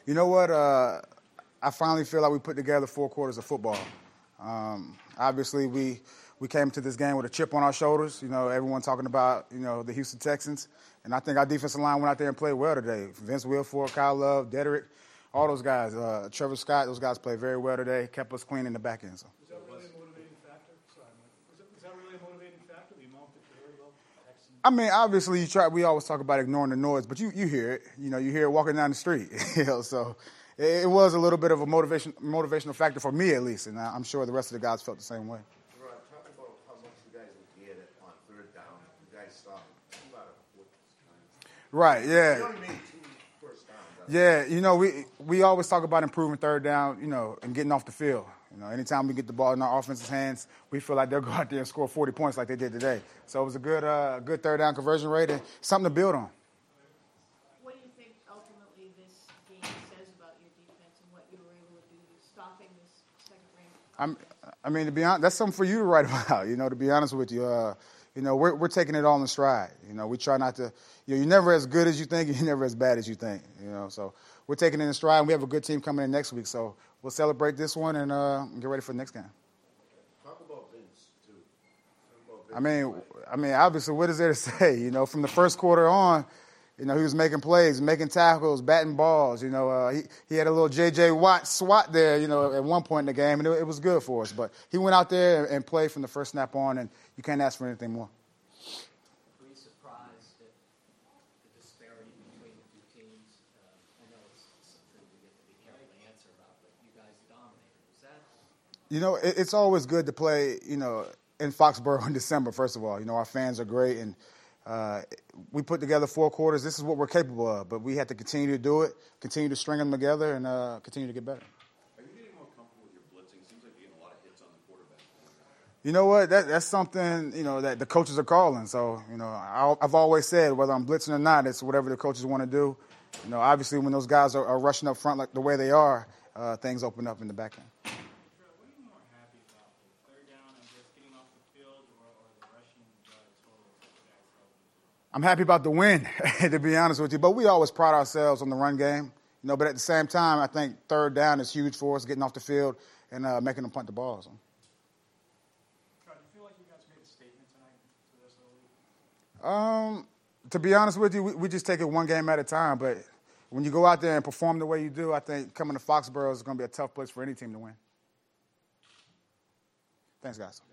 You know what? I finally feel like we put together 4 quarters of football. Obviously, we came to this game with a chip on our shoulders. You know, everyone talking about, the Houston Texans. And I think our defensive line went out there and played well today. Vince Wilfork, Kyle Love, Dedrick, all those guys. Trevor Scott, those guys played very well today, kept us clean in the back end. So. Was that really a motivating factor? Sorry, Mike. Was that really a motivating factor? The amount that very well Texans? I mean, obviously, we always talk about ignoring the noise, but you hear it. You hear it walking down the street. So it was a little bit of a motivational factor for me, at least, and I'm sure the rest of the guys felt the same way. Rod, talk about how much you guys would get it on third down. You guys saw a lot of Right, yeah. You only made 2 first downs. Yeah, we always talk about improving third down, and getting off the field. Anytime we get the ball in our offense's hands, we feel like they'll go out there and score 40 points like they did today. So it was a good third down conversion rate and something to build on. What do you think ultimately this game says about your defense and what you were able to do stopping this second-ranked? To be honest, that's something for you to write about. To be honest with you, we're taking it all in stride. We try not to. You're never as good as you think, and you're never as bad as you think. So we're taking it in stride, and we have a good team coming in next week. So we'll celebrate this one and get ready for the next game. Talk about Vince too. I mean, obviously, what is there to say? From the first quarter on, he was making plays, making tackles, batting balls. He had a little J.J. Watt swat there, at one point in the game, and it was good for us. But he went out there and played from the first snap on, and you can't ask for anything more. Were you surprised at the disparity between the two teams? I know it's something we get to be careful to answer about, but you guys dominated. Was that? It's always good to play, in Foxborough in December, first of all. Our fans are great, and we put together 4 quarters. This is what we're capable of, but we had to continue to do it, continue to string them together, and continue to get better. Are you getting more comfortable with your blitzing? Seems like you're getting a lot of hits on the quarterback. You know what? That's something, that the coaches are calling. So, I've always said, whether I'm blitzing or not, it's whatever the coaches want to do. Obviously, when those guys are rushing up front like the way they are, things open up in the back end. What are you more happy about, the third down and just getting off the field or the rushing totals that you guys held? I'm happy about the win, to be honest with you. But we always pride ourselves on the run game. But at the same time, I think third down is huge for us, getting off the field and making them punt the ball. So. Do you feel like you guys made a statement tonight to the rest of the league? To be honest with you, we just take it one game at a time. But when you go out there and perform the way you do, I think coming to Foxborough is going to be a tough place for any team to win. Thanks, guys.